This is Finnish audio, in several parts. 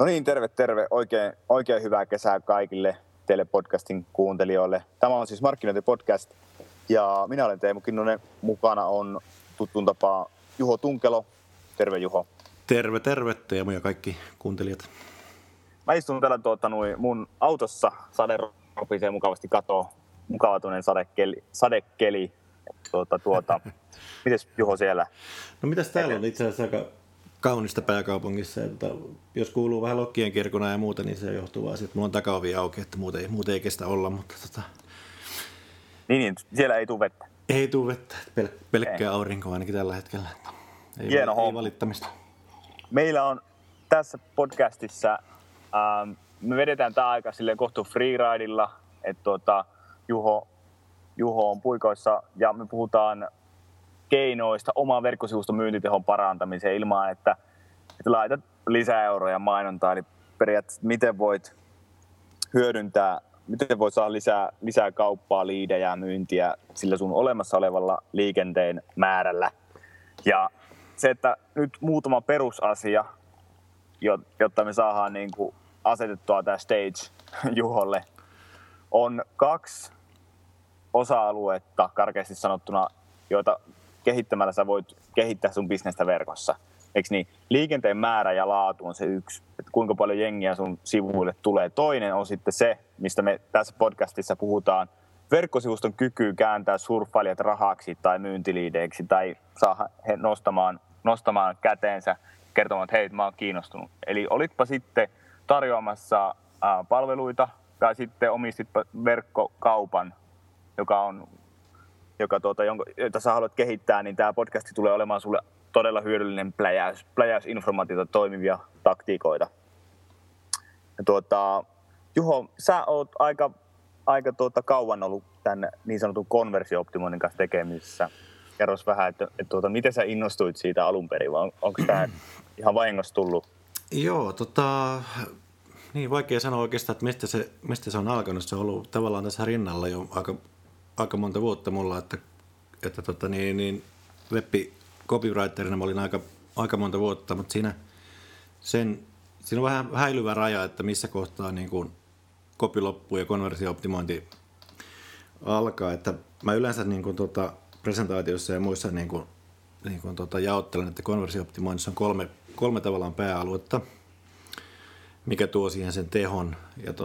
No niin, terve. Oikein hyvää kesää kaikille teille podcastin kuuntelijoille. Tämä on siis Markkinointipodcast ja minä olen Teemu Kinnunen. Mukana on tuttuun tapaa Juho Tunkelo. Terve Juho. Terve Teemu ja kaikki kuuntelijat. Mä istun täällä mun autossa. Sade ropisee mukavasti katoa. Mukava sadekeli. Mites Juho siellä? No mitäs täällä on itse asiassa aika kaunista pääkaupungissa. Jos kuuluu vähän lokkien kirkuna ja muuta, niin se johtuu vaan siitä, että mulla on takaovi auki, että muuten ei kestä olla. Mutta Niin, siellä ei tule vettä. Ei tule vettä, pelkkää aurinkoa ainakin tällä hetkellä. Ei valittamista. Meillä on tässä podcastissa, me vedetään tämä aika silleen kohtu freeridella, että Juho on puikoissa ja me puhutaan keinoista oman verkkosivuston myyntitehon parantamiseen ilman, että laitat lisäeuroja mainontaa. Eli periaatteessa miten voit hyödyntää, miten voit saada lisää kauppaa, liidejä, myyntiä sillä sun olemassa olevalla liikenteen määrällä. Ja se, että nyt muutama perusasia, jotta me saadaan niin kuin asetettua tämä stage Juholle, on 2 osa-aluetta karkeasti sanottuna, joita kehittämällä sä voit kehittää sun bisnestä verkossa. Eikö niin? Liikenteen määrä ja laatu on se yksi, että kuinka paljon jengiä sun sivuille tulee. Toinen on sitten se, mistä me tässä podcastissa puhutaan, verkkosivuston kyky kääntää surffailijat rahaksi tai myyntiliideiksi tai saa he nostamaan käteensä kertomaan, että hei, mä oon kiinnostunut. Eli olitpa sitten tarjoamassa palveluita tai sitten omistitpa verkkokaupan, jota sä haluat kehittää, niin tämä podcasti tulee olemaan sulle todella hyödyllinen pläjäysinformaatiota toimivia taktiikoita. Juho, sä oot aika kauan ollut tämän niin sanotun konversio-optimoinnin kanssa tekemisissä. Kerros vähän, että miten sä innostuit siitä alun perin, vai onko tämä ihan vahingossa tullut? Joo, niin vaikea sanoa oikeastaan, että mistä se on alkanut. Se on ollut tavallaan tässä rinnalla jo aika monta vuotta mulla, että web-copywriterina mä olin aika monta vuotta, mutta siinä on vähän häilyvä raja, että missä kohtaa niin kuin copy loppuu ja konversio-optimointi alkaa. Että mä yleensä niin kuin presentaatiossa ja muissa niin kuin jaottelen, että konversio-optimoinnissa on kolme tavallaan pääaluetta, mikä tuo siihen sen tehon. Ja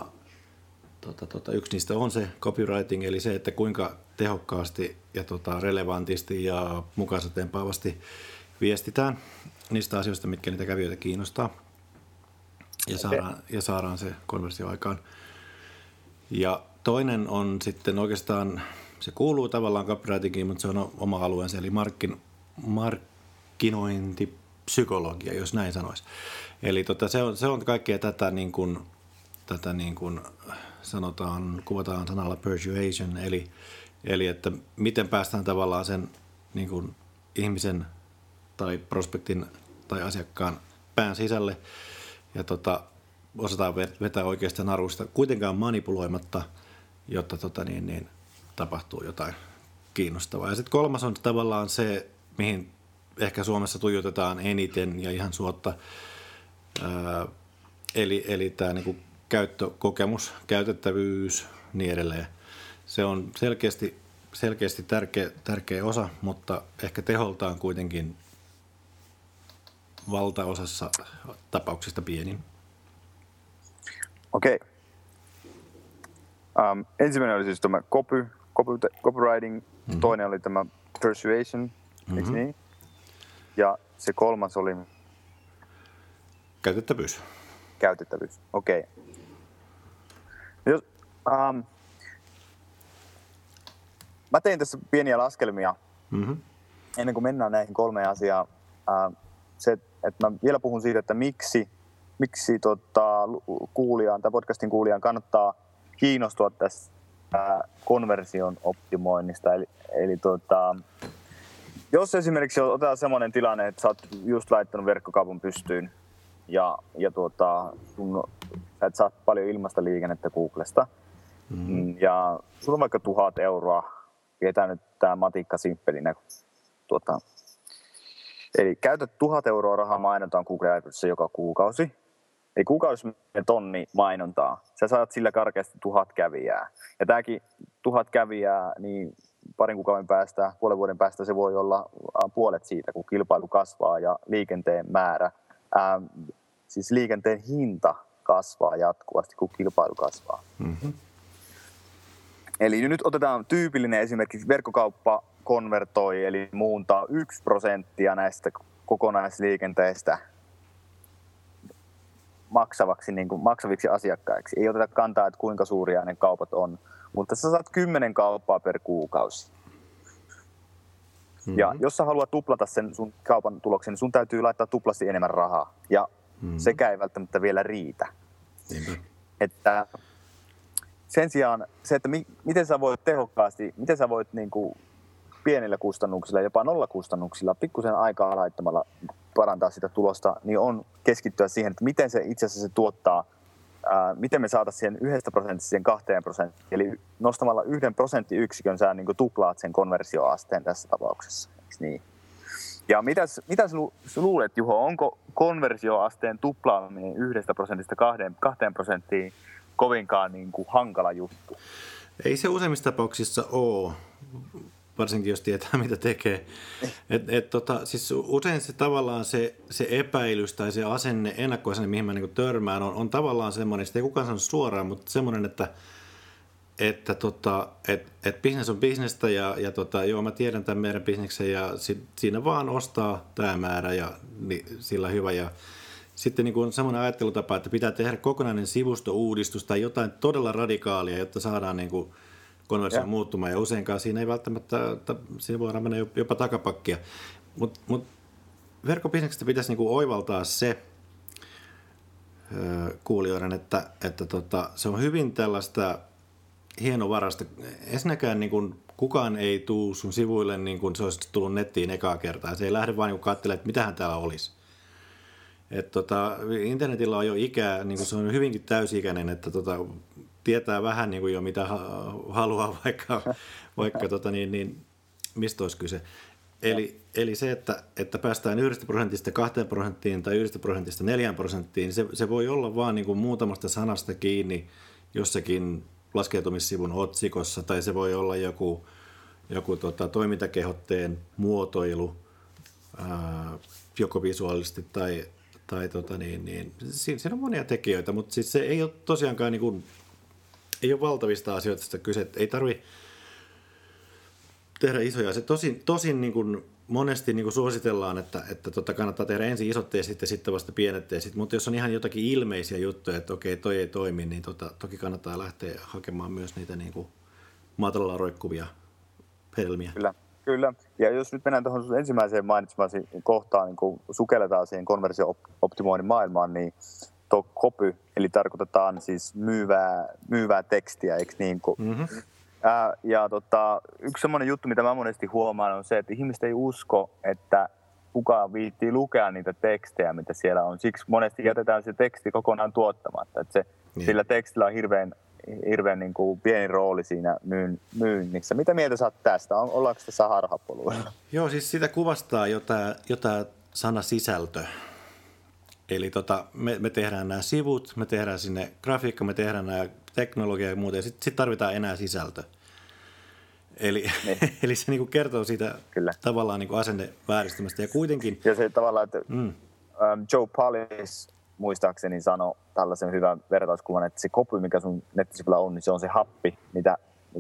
yksi niistä on se copywriting, eli se, että kuinka tehokkaasti ja relevantisti ja mukaansatempaavasti viestitään niistä asioista, mitkä niitä kävijöitä kiinnostaa. Ja saadaan se konversio aikaan. Ja toinen on sitten oikeastaan, se kuuluu tavallaan copywritingiin, mutta se on oma alueensa, eli markkinointipsykologia, jos näin sanoisi. Eli se on kaikkea tätä niin kuin kuvataan sanalla persuasion, eli että miten päästään tavallaan sen niin kuin ihmisen tai prospektin tai asiakkaan pään sisälle ja osataan vetää oikeasta narusta, kuitenkaan manipuloimatta, jotta tapahtuu jotain kiinnostavaa. Ja sitten kolmas on tavallaan se, mihin ehkä Suomessa tuijotetaan eniten ja ihan suotta, eli tämä niinku käyttökokemus, käytettävyys, niin edelleen. Se on selkeästi tärkeä osa, mutta ehkä teholtaan kuitenkin valtaosassa tapauksista pienin. Okei. Ensimmäinen oli siis tämä copywriting, toinen oli tämä persuasion, eikö niin? Ja se kolmas oli? Käytettävyys, okei. Mä tein tässä pieniä laskelmia ennen kuin mennään näihin 3 asiaan. Se, että mä vielä puhun siitä, että miksi kuulijan tai podcastin kuulijan kannattaa kiinnostua tästä konversion optimoinnista. Eli jos esimerkiksi otetaan semmoinen tilanne, että sä oot just laittanut verkkokaupan pystyyn ja sä et saa paljon ilmaista liikennettä Googlesta ja sulla on vaikka 1 000 euroa, pidetään nyt tää matikka simppelinä. Eli käytät 1 000 euroa rahaa mainontaan Google AdWordsissa joka kuukausi. Eli kuukausi tonni mainontaa. Sä saat sillä karkeasti 1000 kävijää. Ja tämäkin 1000 kävijää, niin parin kuukauden päästä, puolen vuoden päästä se voi olla puolet siitä, kun kilpailu kasvaa ja liikenteen määrä, siis liikenteen hinta kasvaa jatkuvasti, kun kilpailu kasvaa. Mm-hmm. Eli nyt otetaan tyypillinen esimerkiksi verkkokauppa konvertoi, eli muuntaa 1% näistä kokonaisliikenteestä maksaviksi asiakkaiksi. Ei oteta kantaa, että kuinka suuria ne kaupat on, mutta sä saat 10 kauppaa per kuukausi. Mm-hmm. Ja jos sä haluat tuplata sen sun kaupan tuloksen, niin sun täytyy laittaa tuplasti enemmän rahaa. Ja sekä ei välttämättä vielä riitä. Että sen sijaan se, että miten sä voit tehokkaasti, miten sä voit niinku pienillä kustannuksilla, jopa nollakustannuksilla, pikkusen aikaa laittamalla parantaa sitä tulosta, niin on keskittyä siihen, että miten se itse asiassa se tuottaa, miten me saataisiin siihen 1% siihen 2%. Eli nostamalla 1 prosenttiyksikön sä niin kuin tuplaat sen konversioasteen tässä tapauksessa. Niin? Ja mitä sä luulet, Juho, onko konversioasteen tuplaaminen 1%-2% kovinkaan niin kuin hankala juttu? Ei se useimmissa tapauksissa ole, varsinkin jos tietää, mitä tekee. Siis usein se tavallaan se epäilys tai se asenne, ennakkoasenne, mihin mä niin törmään, on tavallaan semmoinen, sitä ei kukaan sano suoraan, mutta semmoinen, että business on businestä ja joo, mä tiedän tämän meidän bisneksen ja siinä vaan ostaa tämä määrä ja niin, sillä hyvä. Ja sitten niin on semmoinen ajattelutapa, että pitää tehdä kokonainen sivustouudistus tai jotain todella radikaalia, jotta saadaan niin kuin konversio muuttumaan, ja useinkaan siinä ei välttämättä, siinä voidaan mennä jopa takapakkia. Mut verkkobisneksestä pitäisi niinku oivaltaa se kuulijoiden, että se on hyvin tällaista hienovarasta. Ensinnäkään niinku kukaan ei tuu sun sivuille niin kuin se olisi tullut nettiin ekaa kertaa. Se ei lähde vaan niin katselemaan, että mitähän täällä olisi. Internetillä on jo ikää, niin se on hyvinkin täysi-ikäinen, että tietää vähän niin kuin jo mitä haluaa, vaikka mistä olisi kyse. Eli se, että päästään 1% 2% tai 1% 4%, se voi olla vaan niin kuin muutamasta sanasta kiinni jossakin laskeutumissivun otsikossa, tai se voi olla joku toimintakehotteen muotoilu, joko visuaalisesti tai siinä on monia tekijöitä, mutta siis se ei ole tosiaankaan niin kuin, ei ole valtavista asioista kyse, ei tarvitse tehdä isoja. Se tosin niin kuin monesti niin kuin suositellaan, että kannattaa tehdä ensin isot testit ja sitten vasta pienet testit, mutta jos on ihan jotakin ilmeisiä juttuja, että okei, toi ei toimi, niin toki kannattaa lähteä hakemaan myös niitä niin kuin maatalalla roikkuvia hedelmiä. Kyllä. Ja jos nyt mennään tuohon ensimmäiseen mainitsemasi kohtaan, niin kun sukelletaan siihen konversio-optimoinnin maailmaan, niin tuo copy, eli tarkoitetaan siis myyvää tekstiä, eikö niin? Mm-hmm. Yksi semmoinen juttu, mitä mä monesti huomaan, on se, että ihmiset ei usko, että kukaan viittii lukea niitä tekstejä, mitä siellä on. Siksi monesti jätetään se teksti kokonaan tuottamatta. Että sillä tekstillä on hirveän niin kuin pieni rooli siinä myynnissä. Mitä mieltä sä oot tästä? Ollaanko tässä harhapoluilla? Joo, siis sitä kuvastaa jotain sana sisältö. Eli me tehdään nämä sivut, me tehdään sinne grafiikka, me tehdään nämä teknologia ja muuta, ja sitten tarvitaan enää sisältö. Eli se niinku kertoo siitä tavallaan niinku asennevääristymästä. Ja kuitenkin... Ja se tavallaan, että Joe Polish muistaakseni sanoi tällaisen hyvän vertauskuvan, että se copy, mikä sun nettisivulla on, niin se on se happi, mitä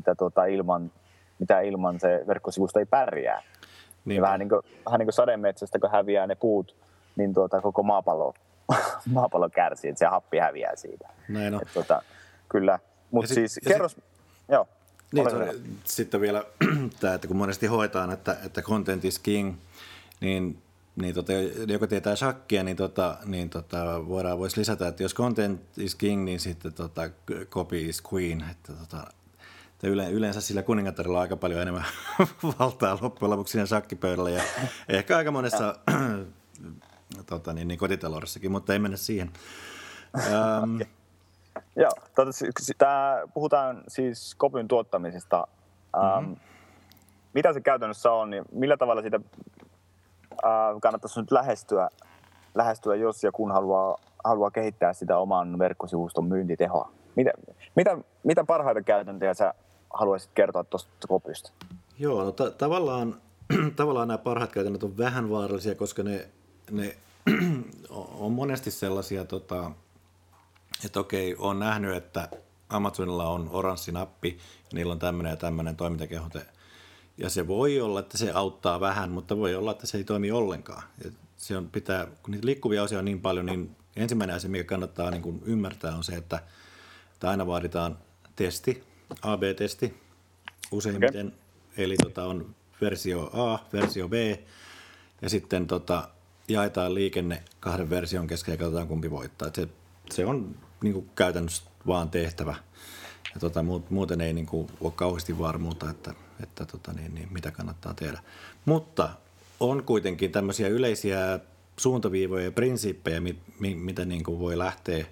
ilman se verkkosivusto ei pärjää. Niin vähän niin kuin sademetsästä, kun häviää ne puut, niin koko maapallo kärsii, että se happi häviää siitä. Näin on. Kyllä, mutta siis kerros... Joo. Niin, sitten vielä tämä, että kun monesti hoetaan, että content is king, niin joka tietää shakkia, niin voisi lisätä, että jos content is king, niin sitten copy is queen. Että yleensä sillä kuningattarilla on aika paljon enemmän valtaa loppujen lopuksi siinä shakkipöydällä ja ehkä aika monessa kotitaloudessakin, mutta ei mennä siihen. Okay. Joo, puhutaan siis copyn tuottamisesta. Mitä se käytännössä on, niin millä tavalla sitä kannattaisi nyt lähestyä, jos ja kun haluaa kehittää sitä oman verkkosivuston myyntitehoa. Mitä parhaita käytäntöjä sä haluaisit kertoa tuosta kopysta? Joo, no tavallaan nämä parhaat käytännöt on vähän vaarallisia, koska ne on monesti sellaisia, että okei, olen nähnyt, että Amazonilla on oranssi nappi, ja niillä on tämmöinen ja tämmöinen toimintakehote. Ja se voi olla, että se auttaa vähän, mutta voi olla, että se ei toimi ollenkaan. Ja kun niitä liikkuvia osia on niin paljon, niin ensimmäinen asia, mikä kannattaa niin kuin ymmärtää, on se, että aina vaaditaan testi, AB-testi useimmiten. Okay. Eli on versio A, versio B, ja sitten jaetaan liikenne 2 version kesken ja katsotaan kumpi voittaa. Se on niin kuin käytännössä vaan tehtävä. Ja muuten ei niin kuin ole kauheasti varmuutta, että mitä kannattaa tehdä. Mutta on kuitenkin tämmöisiä yleisiä suuntaviivoja ja prinsiippejä, mitä niin kuin voi lähteä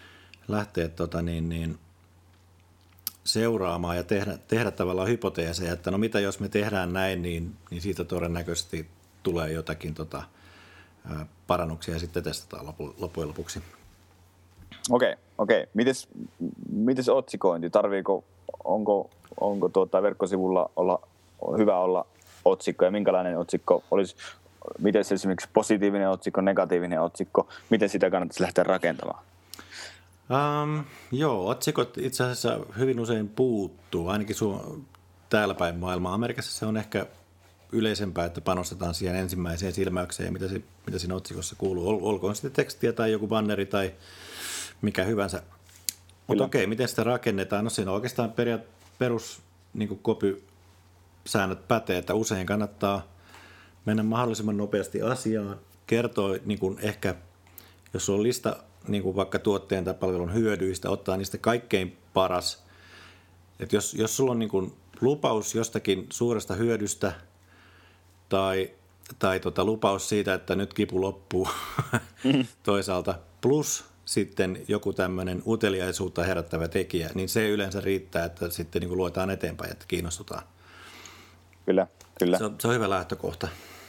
seuraamaan ja tehdä tavallaan hypoteeseja, että no mitä jos me tehdään näin, niin siitä todennäköisesti tulee jotakin parannuksia ja sitten testataan loppujen lopuksi. Okei. Mites otsikointi? Onko verkkosivulla hyvä olla otsikko ja minkälainen otsikko olisi? Miten esimerkiksi positiivinen otsikko, negatiivinen otsikko? Miten sitä kannattaisi lähteä rakentamaan? Joo, otsikot itse asiassa hyvin usein puuttuu, ainakin täällä päin maailmaa. Amerikassa se on ehkä yleisempää, että panostetaan siihen ensimmäiseen silmäykseen, mitä siinä otsikossa kuuluu. Olkoon sitten tekstiä tai joku banneri tai mikä hyvänsä. Mutta okei, miten sitä rakennetaan? No siinä on oikeastaan perus niin copy-säännöt pätee, että usein kannattaa mennä mahdollisimman nopeasti asiaan, kertoo niin kuin ehkä, jos sulla on lista niin kuin vaikka tuotteen tai palvelun hyödyistä, ottaa niistä kaikkein paras. Et jos sulla on niin kuin lupaus jostakin suuresta hyödystä tai lupaus siitä, että nyt kipu loppuu toisaalta, plus sitten joku tämmöinen uteliaisuutta herättävä tekijä, niin se yleensä riittää, että sitten niin kuin luetaan eteenpäin, että kiinnostutaan. Kyllä. Se on hyvä lähtökohta.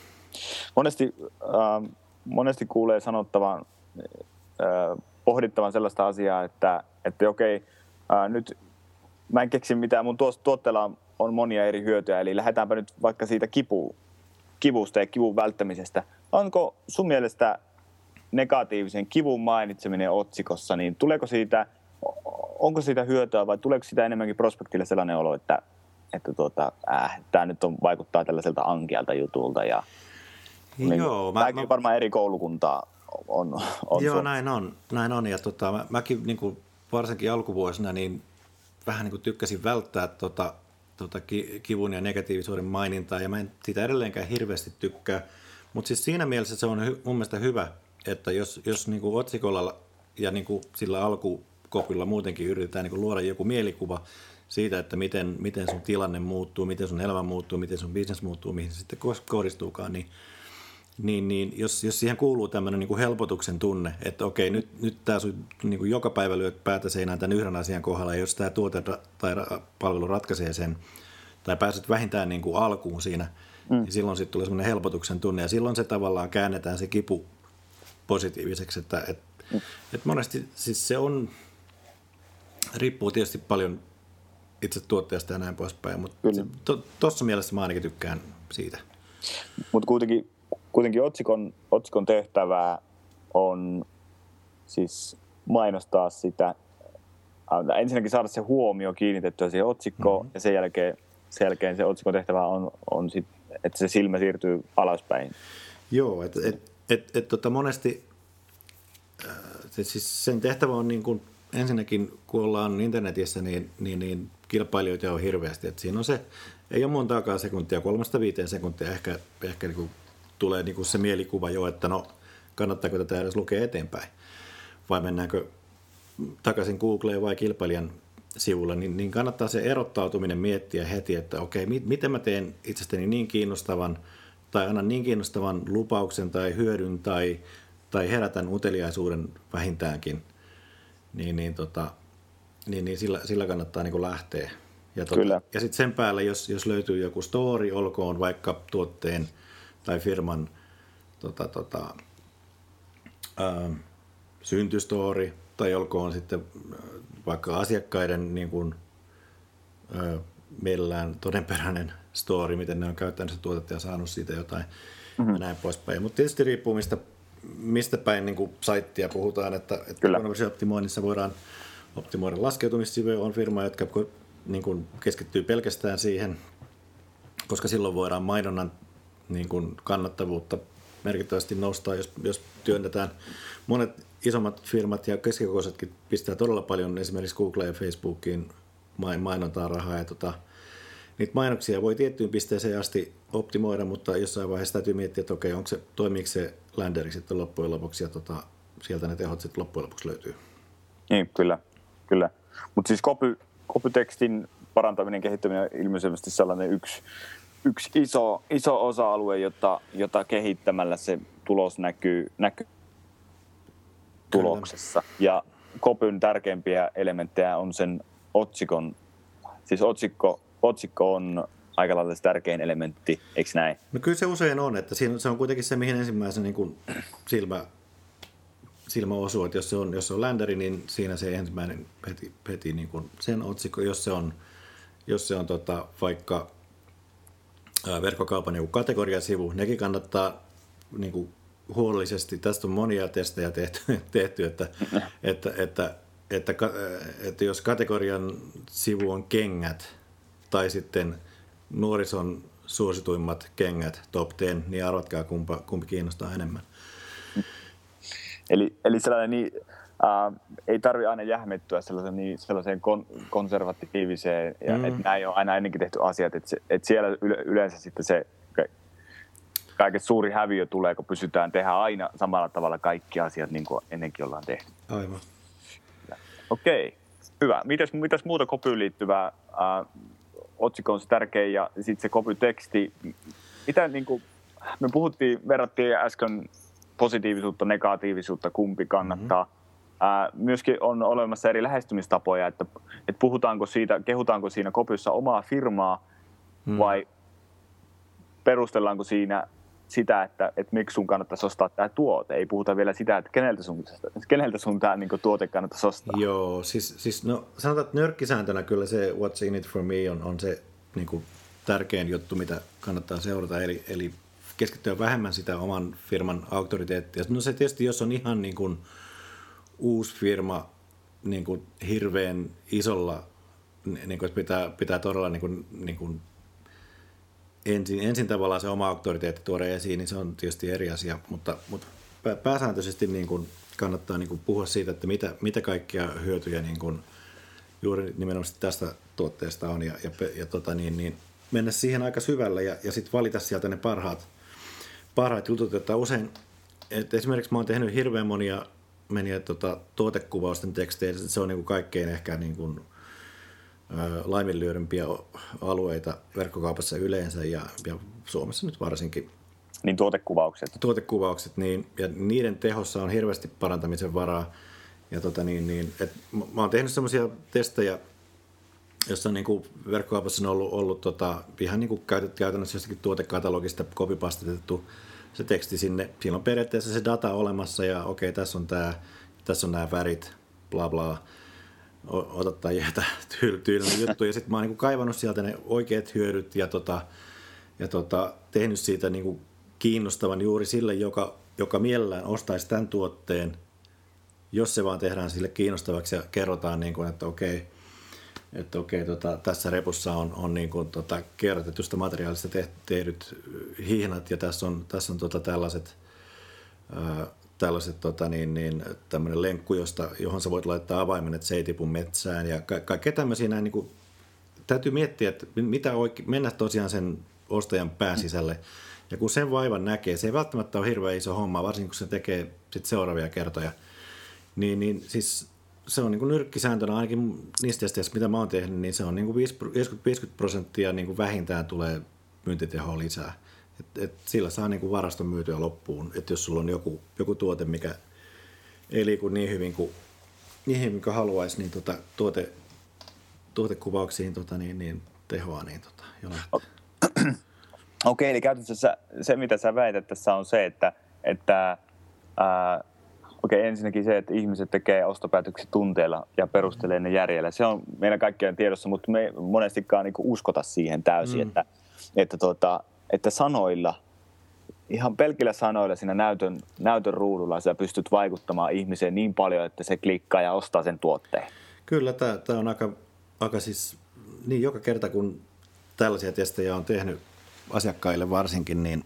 Monesti kuulee sanottavan, pohdittavan sellaista asiaa, että okei, nyt mä en keksi mitään, mun tuotteella on monia eri hyötyjä, eli lähdetäänpä nyt vaikka siitä kivusta ja kivun välttämisestä. Onko sun mielestä negatiivisen kivun mainitseminen otsikossa, niin onko siitä hyötyä vai tuleeko sitä enemmänkin prospektille sellainen olo, että tämä nyt vaikuttaa tällaiselta ankealta jutulta ja joo, tämäkin varmaan eri koulukuntaa on. Joo, näin on ja mäkin niin kuin varsinkin alkuvuosina niin vähän niin kuin tykkäsin välttää kivun ja negatiivisuuden mainintaa ja mä en siitä edelleenkään hirveästi tykkää, mutta siis siinä mielessä se on mun mielestä hyvä, että jos niin kuin otsikolla ja niin kuin sillä alkukopilla muutenkin yritetään niin kuin luoda joku mielikuva siitä, että miten sun tilanne muuttuu, miten sun elämä muuttuu, miten sun business muuttuu, mihin se sitten kohdistuukaan, niin jos siihen kuuluu tämmöinen niin kuin helpotuksen tunne, että okei, nyt tämä sun niin kuin joka päivä lyöt päätä seinään tämän yhden asian kohdalla, ja jos tämä tuote tai palvelu ratkaisee sen, tai pääset vähintään niin kuin alkuun siinä, niin silloin sitten tulee semmoinen helpotuksen tunne, ja silloin se tavallaan käännetään se kipu positiiviseksi, että monesti siis se riippuu tietysti paljon itse tuotteesta ja näin poispäin, mutta tuossa mielessä mä ainakin tykkään siitä. Mutta kuitenkin otsikon tehtävää on siis mainostaa sitä, ensinnäkin saada se huomio kiinnitettyä siihen otsikkoon, ja sen jälkeen se otsikon tehtävä on sit, että se silmä siirtyy alaspäin. Joo, että monesti siis sen tehtävä on niin kuin ensinnäkin, kun ollaan internetissä, niin kilpailijoita on hirveästi. Että siinä on se, ei ole montaakaan sekuntia, 3-5 sekuntia ehkä niin kuin tulee niin kuin se mielikuva jo, että no kannattaako tätä edes lukea eteenpäin. Vai mennäänkö takaisin Googleen vai kilpailijan sivulla, niin kannattaa se erottautuminen miettiä heti, että okei, miten mä teen itsestäni niin kiinnostavan tai annan niin kiinnostavan lupauksen tai hyödyn tai herätän uteliaisuuden vähintäänkin, niin sillä kannattaa niin kuin lähteä. Ja sitten sen päälle, jos löytyy joku story, olkoon vaikka tuotteen tai firman syntystory, tai olkoon sitten vaikka asiakkaiden niin kuin, mielellään todenperäinen story, miten ne on käyttänyt sitä tuotetta ja saanut siitä jotain ja näin poispäin. Mutta tietysti riippuu, mistä päin niin kuin saittia puhutaan, että optimoinnissa voidaan optimoida laskeutumissivuja. On firma, jotka niin kuin keskittyy pelkästään siihen, koska silloin voidaan mainonnan niin kuin kannattavuutta merkittävästi nostaa, jos työnnetään. Monet isommat firmat ja keskikokoisetkin pistää todella paljon esimerkiksi Google ja Facebookiin mainontaa rahaa. Ja niitä mainoksia voi tiettyyn pisteeseen asti optimoida, mutta jossain vaiheessa täytyy miettiä, että okei, toimiiko se länderi sitten loppujen lopuksi, ja sieltä ne tehot sitten loppujen lopuksi löytyy. Niin, kyllä. Mutta siis copytekstin parantaminen, kehittäminen on ilmeisesti sellainen yksi iso osa-alue, jota kehittämällä se tulos näkyy tuloksessa. Ja copyn tärkeimpiä elementtejä on sen otsikon, siis otsikko on aika lailla tärkein elementti, eikö näin? No kyllä se usein on, että se on kuitenkin se, mihin ensimmäisen niin kuin silmä osuu, että jos se on länderi, niin siinä se ensimmäinen heti niin kuin sen otsikko, jos se on vaikka verkkokaupan joku kategoriasivu, nekin kannattaa niin kuin huolellisesti, tästä on monia testejä tehty että jos kategorian sivu on kengät tai sitten nuorison suosituimmat kengät top 10, niin arvatkaa kumpi kiinnostaa enemmän. Eli sellainen ei tarvitse aina jähmettyä sellaiseen konservatiiviseen, ja että näin on aina ennenkin tehty asiat, että siellä yleensä sitten se kaiket suuri häviö tulee, kun pystytään tehdä aina samalla tavalla kaikki asiat, niin kuin ennenkin ollaan tehty. Aivan. Okei, hyvä. Mitäs muuta copyyn liittyvää? Otsikko on se tärkein, ja sitten se copyteksti. Mitä niin kuin, me verrattiin äsken positiivisuutta, negatiivisuutta, kumpi kannattaa. Myöskin on olemassa eri lähestymistapoja, että kehutaanko siinä copyssa omaa firmaa vai perustellaanko siinä sitä, että miksi sun kannattaisi ostaa tämä tuote. Ei puhuta vielä sitä, että keneltä sun tämä niin tuote kannattaisi ostaa. Joo, siis no, sanotaan, että nyrkkisääntönä kyllä se what's in it for me on se niin kuin tärkein juttu, mitä kannattaa seurata, eli keskittyä vähemmän sitä oman firman auktoriteettia. No se tietysti, jos on ihan niin kuin uusi firma niin kuin hirveän isolla, niin kuin pitää todella niin kuin ensin tavallaan se oma auktoriteetti tuoda esiin, niin se on tietysti eri asia, mutta pääsääntöisesti niin kuin kannattaa niin kuin puhua siitä, että mitä kaikkia hyötyjä niin kuin juuri nimenomaan tästä tuotteesta on ja mennä siihen aika syvälle ja sitten valita sieltä ne parhaat jutut, että usein, että esimerkiksi mä oon tehnyt hirveän monia tuotekuvausten tekstejä, se on niin kuin kaikkein ehkä niin kuin laiminlyödympiä alueita verkkokaupassa yleensä ja Suomessa nyt varsinkin. Niin tuotekuvaukset, niin, ja niiden tehossa on hirveästi parantamisen varaa. Ja mä oon tehnyt semmoisia testejä, jossa niin kuin verkkokaupassa on ollut ihan niin kuin käytännössä jostakin tuotekatalogista copypastetettu se teksti sinne. Siinä on periaatteessa se data olemassa ja okei, tässä on nämä värit, bla bla. Ota tai jätä tyylinen juttu. Ja sitten mä oon niin kuin kaivannut sieltä ne oikeat hyödyt ja tehnyt siitä niin kuin kiinnostavan juuri sille, joka mielellään ostaisi tämän tuotteen, jos se vaan tehdään sille kiinnostavaksi ja kerrotaan, niin kuin, että okei, tässä repussa on niin kuin, kierrätetystä materiaalista tehdyt hihnat ja tässä on tällaiset tämmöinen lenkku, johon sä voit laittaa avaimen, että se ei tipu metsään ja kaikkea tämmöisiä näin, niin kuin, täytyy miettiä, että mennä tosiaan sen ostajan pääsisälle. Ja kun sen vaivan näkee, se ei välttämättä ole hirveän iso homma, varsinkin kun se tekee sit seuraavia kertoja, niin siis se on niin kuin nyrkkisääntönä ainakin niistä testeistä, mitä mä oon tehnyt, niin se on niin kuin 50% niin kuin vähintään tulee myyntitehoa lisää. Et sillä saa niin kuin varaston myytyä loppuun, että jos sulla on joku tuote, mikä ei liiku niin hyvin kuin haluaisi, niin tuotekuvauksiin niin tehoa niin jo lähtee. Okei, eli käytännössä se, mitä sä väität tässä on se, että Okei, ensinnäkin se, että ihmiset tekee ostopäätöksiä tunteella ja perustelee ne järjellä. Se on meidän kaikkien tiedossa, mutta me ei monestikaan niin kuin uskota siihen täysin, että sanoilla, ihan pelkillä sanoilla siinä näytön ruudulla sä pystyt vaikuttamaan ihmiseen niin paljon, että se klikkaa ja ostaa sen tuotteen. Kyllä, tämä on aika siis, niin joka kerta kun tällaisia testejä on tehnyt asiakkaille varsinkin, niin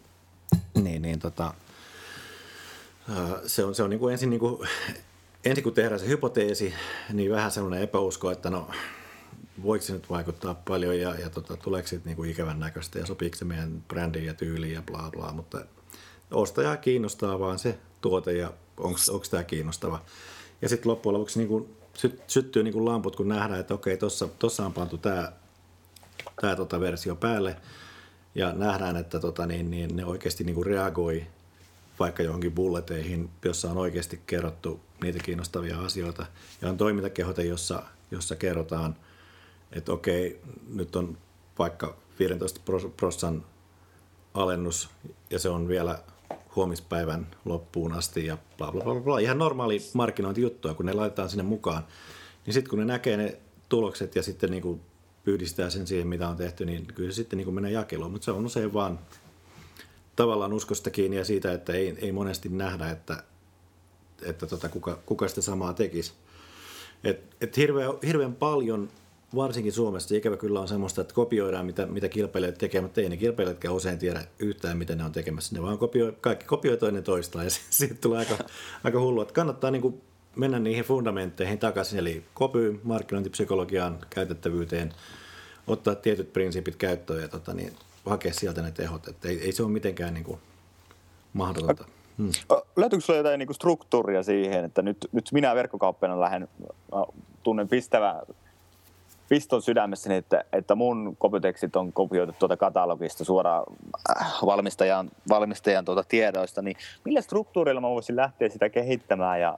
se on niin kuin ensin kun tehdään se hypoteesi, niin vähän sellainen epäusko, että no voiko se nyt vaikuttaa paljon ja tuleeko siitä niin kuin ikävän näköistä ja sopiiko se meidän brändiin ja tyyliin ja bla bla, mutta ostajaa kiinnostaa vaan se tuote ja onko tämä kiinnostava. Ja sitten loppujen lopuksi niin kuin syttyy niin kuin lamput, kun nähdään, että okei, tuossa on pantu tämä versio päälle ja nähdään, että niin ne oikeasti niin kuin reagoi vaikka johonkin bulleteihin, jossa on oikeasti kerrottu niitä kiinnostavia asioita. Ja on toimintakehote, jossa kerrotaan, että okei, nyt on vaikka 15% alennus ja se on vielä huomispäivän loppuun asti ja bla bla bla bla. Ihan normaali markkinointijuttua, kun ne laitetaan sinne mukaan. Niin sitten kun ne näkee ne tulokset ja sitten niinku yhdistää sen siihen, mitä on tehty, niin kyllä se sitten niinku menee jakeluun. Mutta se on usein vaan tavallaan uskosta kiinni ja siitä, että ei monesti nähdä, että kuka sitä samaa tekisi. Hirveän paljon, varsinkin Suomessa, ikävä kyllä on semmoista, että kopioidaan, mitä kilpailijat tekee, mutta ei ne kilpailijatkaan usein tiedä yhtään, mitä ne on tekemässä. Ne vaan kaikki kopioi toinen toistaan ja siitä tulee aika hullua. Että kannattaa niin kuin mennä niihin fundamentteihin takaisin, eli kopy, markkinointipsykologiaan, käytettävyyteen, ottaa tietyt prinsiipit käyttöön ja hakea sieltä ne tehot. Että ei se ole mitenkään niin kuin mahdotonta. Löytyykö sinulla jotain niin kuin struktuuria siihen, että nyt minä verkkokauppana tunnen piston sydämessäni, että mun kopiotekstit on kopioitu tuota katalogista suoraan valmistajan tiedoista, niin millä struktuurilla mä voisin lähteä sitä kehittämään ja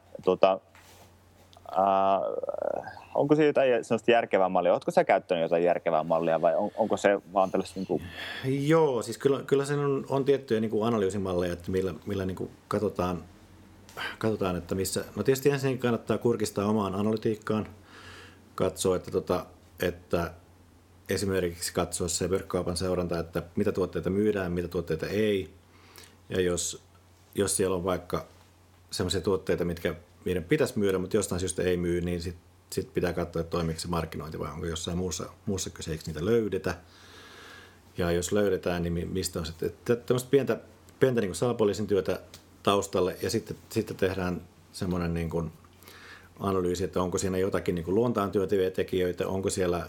onko se jotain sellaista järkevää mallia? Oletko sä käyttänyt jotain järkevää mallia vai onko se vaan tällaista niin kuin... Joo, siis kyllä se on tiettyjä niin kuin analyysimalleja, että millä niin kuin katsotaan, että missä... No tietysti ensin kannattaa kurkistaa omaan analytiikkaan, katsoa, että esimerkiksi katsoa se verkkokaupan seuranta, että mitä tuotteita myydään, mitä tuotteita ei. Ja jos siellä on vaikka sellaisia tuotteita, mitkä meidän pitäisi myydä, mutta jostain syystä ei myy, niin sit pitää katsoa, että toimiiko se markkinointi vai onko jossain muussa kyse, eikö niitä löydetä. Ja jos löydetään, niin mistä on sitten tämmöistä pientä niin kuin salapoliisin työtä taustalle ja sitten tehdään semmoinen niin kuin analyysi, että onko siinä jotakin niin kuin luontaan työtäviä tekijöitä, onko siellä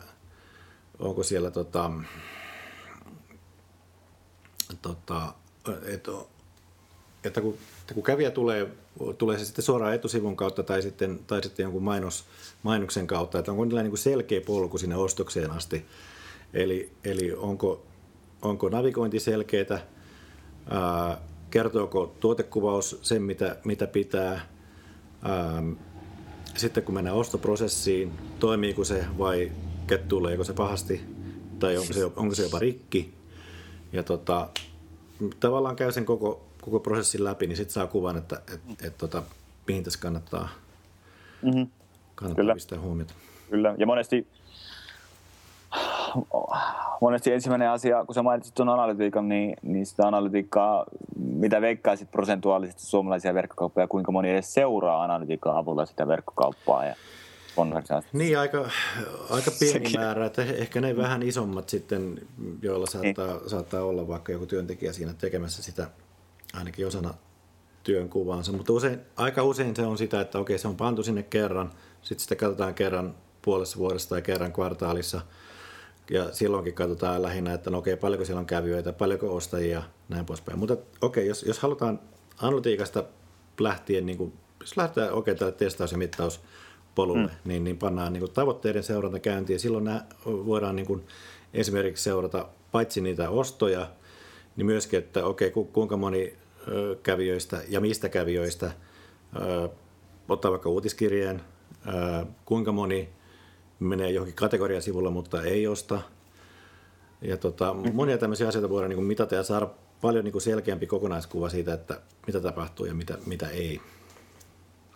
että kun kävijä tulee se sitten suoraan etusivun kautta tai sitten jonkun mainoksen kautta, että onko niillä niin kuin selkeä polku sinne ostokseen asti. Eli onko navigointi selkeätä, kertooko tuotekuvaus sen, mitä pitää, sitten kun mennään ostoprosessiin, toimiiko se vai kettuileeko se pahasti tai onko se jopa rikki. Ja tavallaan käy sen koko prosessin läpi, niin sitten saa kuvan, että mihin tässä kannattaa pistää huomiota. Kyllä, ja monesti ensimmäinen asia, kun sä mainitsit tuon analytiikan, niin sitä analytiikkaa, mitä veikkaisit prosentuaalisesti suomalaisia verkkokauppoja, kuinka moni edes seuraa analytiikan avulla sitä verkkokauppaa ja konversaatiota? Niin, aika pieni määrä, että ehkä ne vähän isommat sitten, joilla saattaa olla vaikka joku työntekijä siinä tekemässä sitä ainakin osana työnkuvaansa, mutta aika usein se on sitä, että okei, se on pantu sinne kerran, sitten sitä katsotaan kerran puolessa vuodessa tai kerran kvartaalissa, ja silloinkin katsotaan lähinnä, että no okei, paljonko siellä on kävijöitä, paljonko ostajia, näin poispäin. Mutta okei, jos halutaan analytiikasta lähtien, niin kuin, jos lähdetään oikein tälle testaus- ja mittauspolulle, niin pannaan niin kuin tavoitteiden seuranta käyntiin, ja silloin voidaan niin kuin esimerkiksi seurata paitsi niitä ostoja, niin myöskin, että okei, kuinka moni kävijöistä ja mistä kävijöistä ottaa vaikka uutiskirjeen, kuinka moni menee johonkin kategoriasivulla, mutta ei osta. Ja monia tämmöisiä asioita voidaan niin kuin mitata ja saada paljon niin kuin selkeämpi kokonaiskuva siitä, että mitä tapahtuu ja mitä ei.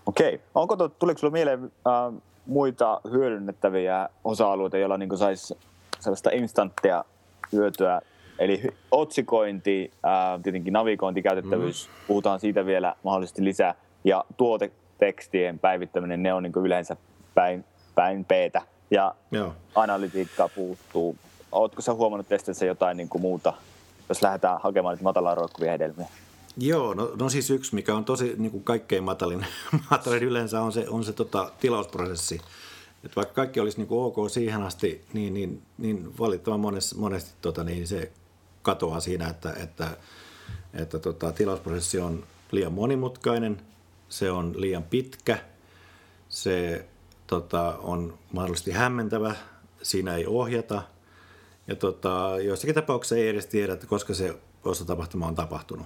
Okei. Tuleeko sinulle mieleen muita hyödynnettäviä osa-alueita, joilla niin saisi sellaista instanttia hyötyä? Eli otsikointi, tietenkin navigointi, käytettävyys, puhutaan siitä vielä mahdollisesti lisää. Ja tuotetekstien päivittäminen, ne on niin yleensä päin P:tä. Ja analytiikka puuttuu. Oletko sä huomannut testissä jotain niin muuta, jos lähdetään hakemaan nyt matalaan roikkuvia hedelmiä? Joo, no siis yksi, mikä on tosi niin kuin kaikkein matalin yleensä on se tilausprosessi. Et vaikka kaikki olisi niin kuin ok siihen asti, niin valittavan monesti niin se katoaa siinä, että tilausprosessi on liian monimutkainen, se on liian pitkä, se on mahdollisesti hämmentävä, siinä ei ohjata ja joissakin tapauksissa ei edes tiedä, että koska se ostotapahtuma on tapahtunut.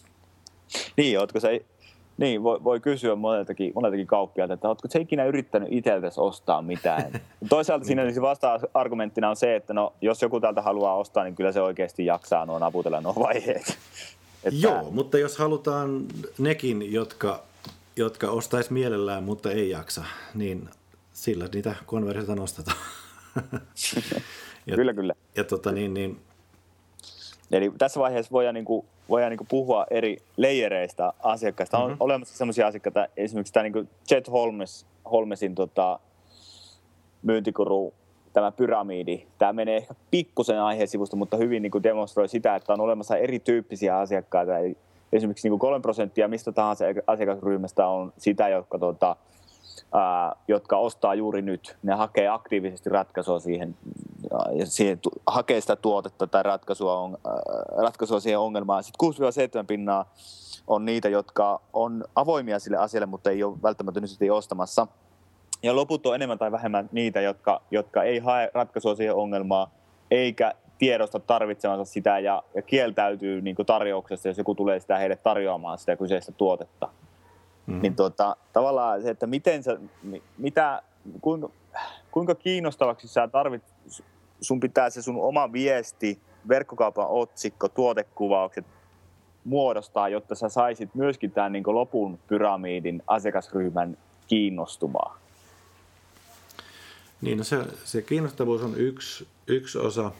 Niin, voi kysyä moneltakin kauppialta, että oletko se ikinä yrittänyt itseltäsi ostaa mitään? Toisaalta siinä vasta-argumenttina on se, että no, jos joku täältä haluaa ostaa, niin kyllä se oikeasti jaksaa naputella nuo vaiheet. Joo, mutta jos halutaan nekin, jotka ostaisi mielellään, mutta ei jaksa, niin sillä niitä konversioita nostetaan. Kyllä. Ja Eli tässä vaiheessa voidaan puhua eri layereista asiakkaista. On olemassa sellaisia asiakkaita, esimerkiksi tämä Chet Holmesin myyntikuru, tämä pyramidi. Tämä menee ehkä pikkusen aiheen-sivusta, mutta hyvin demonstroi sitä, että on olemassa erityyppisiä asiakkaita. Eli esimerkiksi 3% mistä tahansa asiakasryhmästä on sitä, jotka ostaa juuri nyt. Ne hakee aktiivisesti ratkaisua siihen hakee sitä tuotetta tai ratkaisua siihen ongelmaan. Sitten 6-7% on niitä, jotka on avoimia sille asialle, mutta ei ole välttämättä nyt ostamassa. Ja loput on enemmän tai vähemmän niitä, jotka ei hae ratkaisua siihen ongelmaan, eikä tiedosta tarvitsemansa sitä ja kieltäytyy tarjouksesta, jos joku tulee sitä heille tarjoamaan sitä kyseistä tuotetta. Niin tavallaan se, että kuinka kiinnostavaksi sun pitää se sun oma viesti, verkkokaupan otsikko, tuotekuvaukset muodostaa, jotta sä saisit myöskin tämän lopun pyramidin asiakasryhmän kiinnostumaan. Niin, no se kiinnostavuus on yksi osa.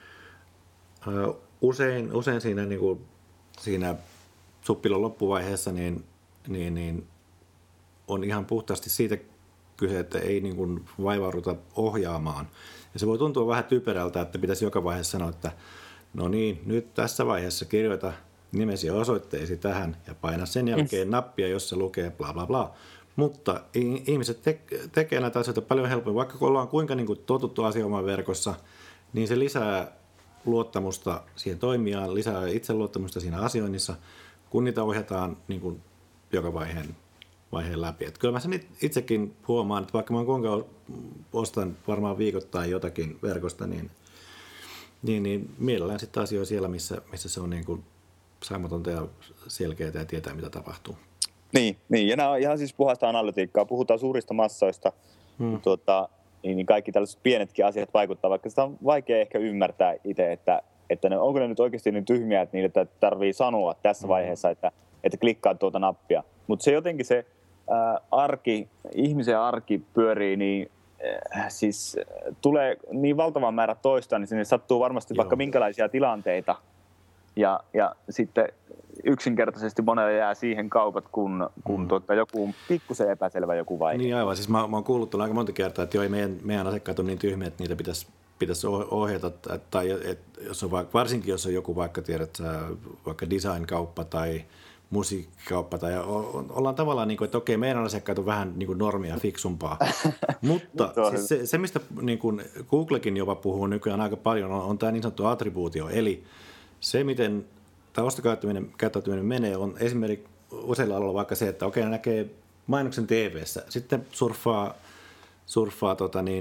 Usein siinä suppilon loppuvaiheessa niin on ihan puhtaasti siitä kyse, että ei vaivauduta ohjaamaan. Ja se voi tuntua vähän typerältä, että pitäisi joka vaiheessa sanoa, että no niin, nyt tässä vaiheessa kirjoita nimesi ja osoitteesi tähän ja paina sen jälkeen nappia, jossa lukee bla bla bla. Mutta ihmiset tekee näitä asioita paljon helpommin. Vaikka kun ollaan kuinka totuttu asioimaan verkossa, niin se lisää luottamusta siihen toimijaan, lisää itseluottamusta siinä asioinnissa, kun niitä ohjataan joka vaiheen läpi. Että kyllä mä sen itsekin huomaan, että vaikka mä kuinka ostan varmaan viikoittain jotakin verkosta, niin mielellään sitten asioita siellä, missä se on saamatonta ja selkeää ja tietää, mitä tapahtuu. Niin, ja nämä on ihan siis puhasta analytiikkaa. Puhutaan suurista massoista, niin kaikki tällaiset pienetkin asiat vaikuttaa, vaikka sitä on vaikea ehkä ymmärtää itse, että onko ne nyt oikeasti niin tyhmiä, että niille tarvii sanoa tässä vaiheessa, että klikkaa tuota nappia. Mutta se jotenkin se ihmisen arki pyörii, niin siis tulee niin valtavan määrä toista, niin sinne sattuu varmasti vaikka minkälaisia tilanteita. Ja sitten yksinkertaisesti monelle jää siihen kaupat, kun joku pikkusen epäselvä joku vaihe. Niin aivan, siis mä oon kuullut aika monta kertaa, että meidän asiakkaat on niin tyhmiä, että niitä pitäisi ohjata, tai jos on varsinkin jos on joku vaikka tiedät vaikka design-kauppa tai musiikkikauppa, tai ollaan tavallaan, että okei, meidän asiakkaat on vähän normia fiksumpaa, mutta siis se mistä Googlekin jopa puhuu nykyään aika paljon, on tämä niin sanottu attribuutio, eli se, miten tämä ostokäyttäytyminen menee, on esimerkiksi useilla aloilla vaikka se, että okei, näkee mainoksen TV:ssä, sitten surffaa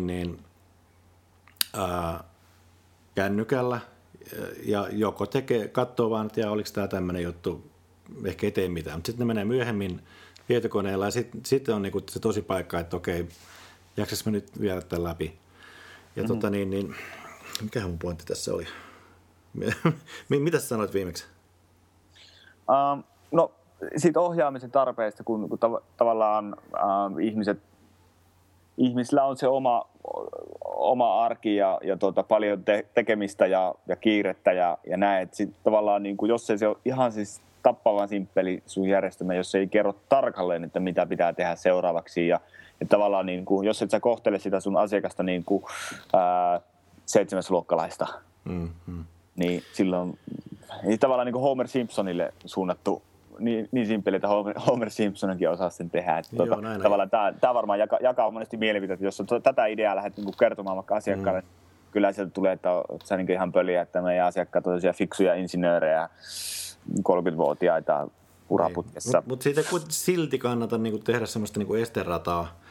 kännykällä ja joko katsoo vaan, että oliko tämä tämmöinen juttu, ehkä ei tee mitään, mutta sitten ne menee myöhemmin tietokoneella ja sitten on se tosi paikka, että okei, jaksas mä nyt viedä tämän läpi. Ja mikähän mun pointti tässä oli? Mitä sä sanoit viimeksi? No siitä ohjaamisen tarpeesta, kun tavallaan ihmisillä on se oma arki ja paljon tekemistä ja kiirettä ja näin. Et sit tavallaan, niin kuin, jos ei se ole ihan siis tappavan simppeli sun järjestelmä, jos ei kerro tarkalleen, että mitä pitää tehdä seuraavaksi. Ja tavallaan, niin kuin, jos et sä kohtele sitä sun asiakasta niin kuin 7-luokkalaista, niin silloin tavallaan niin kuin Homer Simpsonille suunnattu niin simppeli, että Homer Simpsonkin osaa sen tehdä. Että tavallaan tämä varmaan jakaa monesti mielipiteitä. Jos tätä ideaa lähdet niin kertomaan vaikka asiakkaalle, kyllä sieltä tulee, että sä niin ihan pöliä, että meidän asiakkaat on tosiaan fiksuja insinöörejä, 30-vuotiaita uraputkessa. Mutta siitä silti kannata niin tehdä semmoista niin esterataa,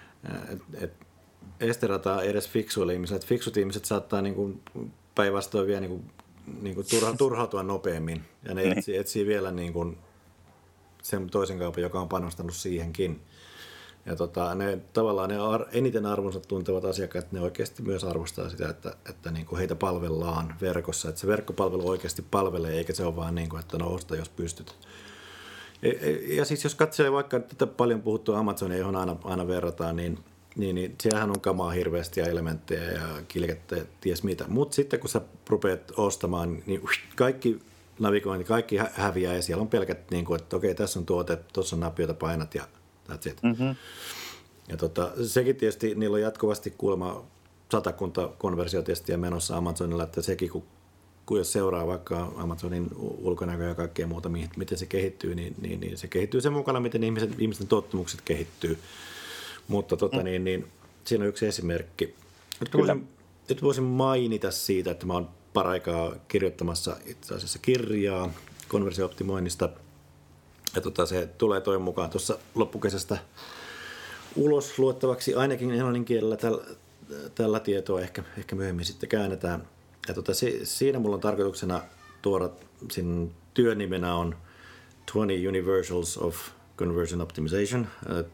esterataa edes fiksuille ihmisille. Fiksut ihmiset saattaa niin päinvastoin vielä niin turhautua nopeammin, ja ne etsii vielä niin sen toisen kaupan, joka on panostanut siihenkin. Ja tavallaan ne eniten arvonsa tuntevat asiakkaat, ne oikeasti myös arvostaa sitä, että niin kuin heitä palvellaan verkossa. Että se verkkopalvelu oikeasti palvelee, eikä se ole vaan niin kuin, että no osta, jos pystyt. Ja siis jos katselee vaikka tätä paljon puhuttua Amazonia, johon aina verrataan, niin siellähän on kamaa hirveästi ja elementtejä ja kilkettä, ties mitä. Mutta sitten kun sä rupeat ostamaan, niin kaikki navigointi, kaikki häviää ja siellä on pelkät, niin kuin, että okei, tässä on tuote, tuossa on nappi, jota painat ja that's it. Mm-hmm. Ja sekin tietysti, niillä on jatkuvasti kuulemma 100 konversiotestiä menossa Amazonilla, että sekin, kun jos seuraa vaikka Amazonin ulkonäköä ja kaikkea muuta, miten se kehittyy, niin se kehittyy sen mukana, miten ihmisten tottumukset kehittyy. Mutta siinä on yksi esimerkki. Nyt voisin mainita siitä, että mä oon paraikaa kirjoittamassa itse asiassa kirjaa konversio-optimoinnista. Ja se tulee toivon mukaan tuossa loppukesästä ulos luettavaksi ainakin englannin kielellä tällä tietoa, ehkä myöhemmin sitten käännetään. Ja siinä mulla on tarkoituksena tuoda, siinä työnimenä on 20 Universals of Conversion Optimization.